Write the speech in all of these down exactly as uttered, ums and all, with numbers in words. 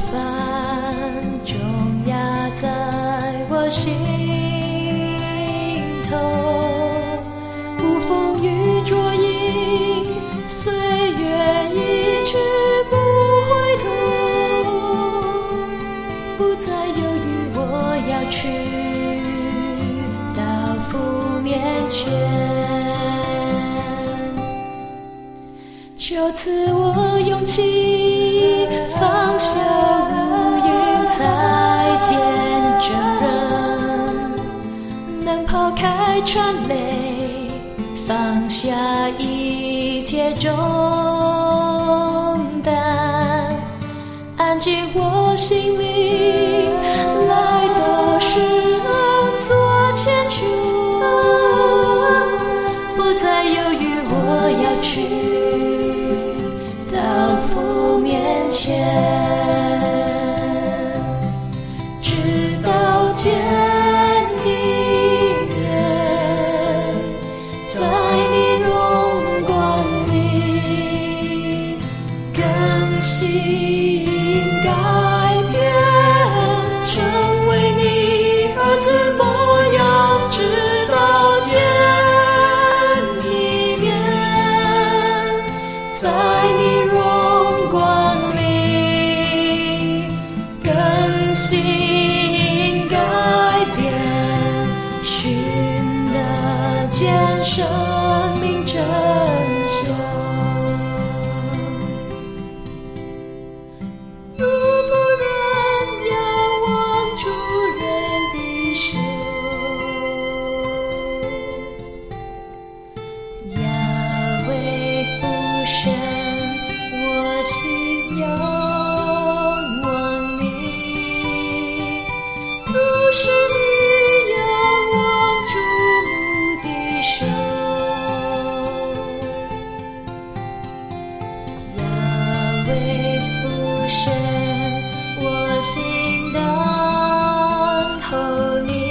帆重压在我心头，不风雨捉影，岁月一去不回头，不再犹豫，我要去到父面前。求赐我勇气，放下乌云才见真人，能抛开缠累，放下一切重担，安静我心里，来的是恩做千秋，不再犹豫，我要去到父面前，直到见你面，在你荣光里更新改变，成为你儿子模样，直到见你面，在你荣光里更新改变，寻得见生命真相。如仆人仰望主人的手，雅为父神，我心仰望你，如是女仰望主母的手，雅为父神，我心等候你。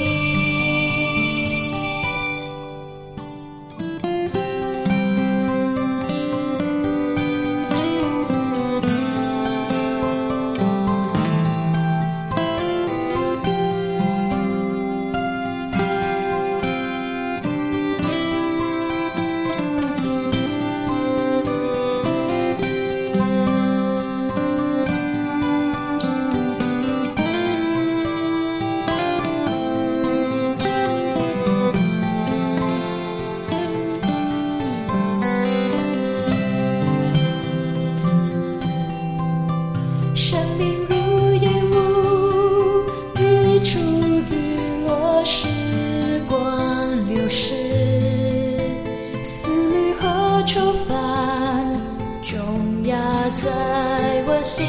生命如烟雾，日出日落，时光流逝，思虑和愁烦重压在我心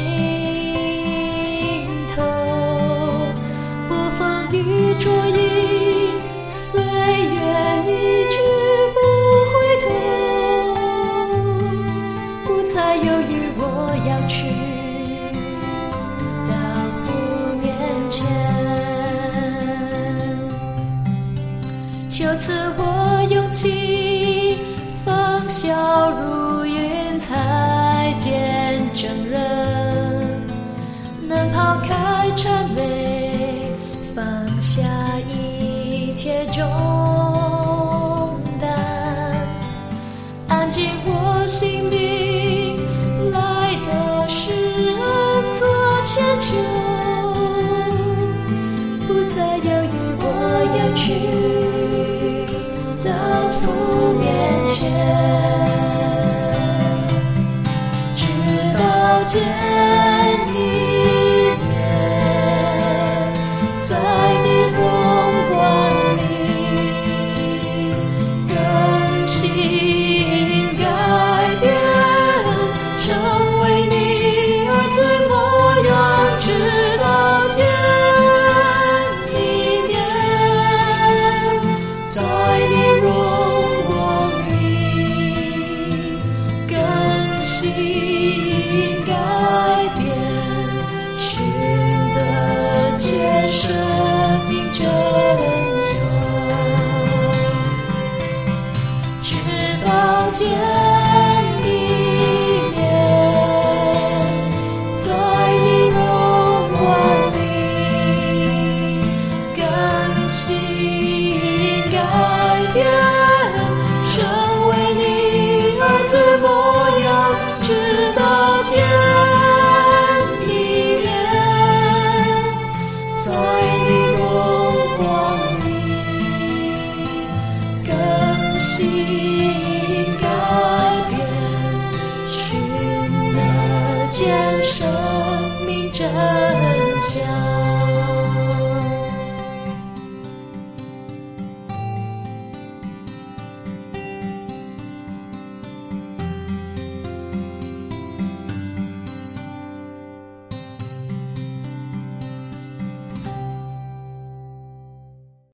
头，不风雨捉影，岁月一去不回头，不再犹豫，我要去求赐我勇气，放笑如云才见真人，能抛开缠累，放下一切重担，安静我心里，来的是恩做千秋，不再犹豫，我要去到父面前，直到见你面，在你荣光里更新改变，成为你儿子模样，直到见你面，在你荣光里更新改变， 心改变，寻得见生命真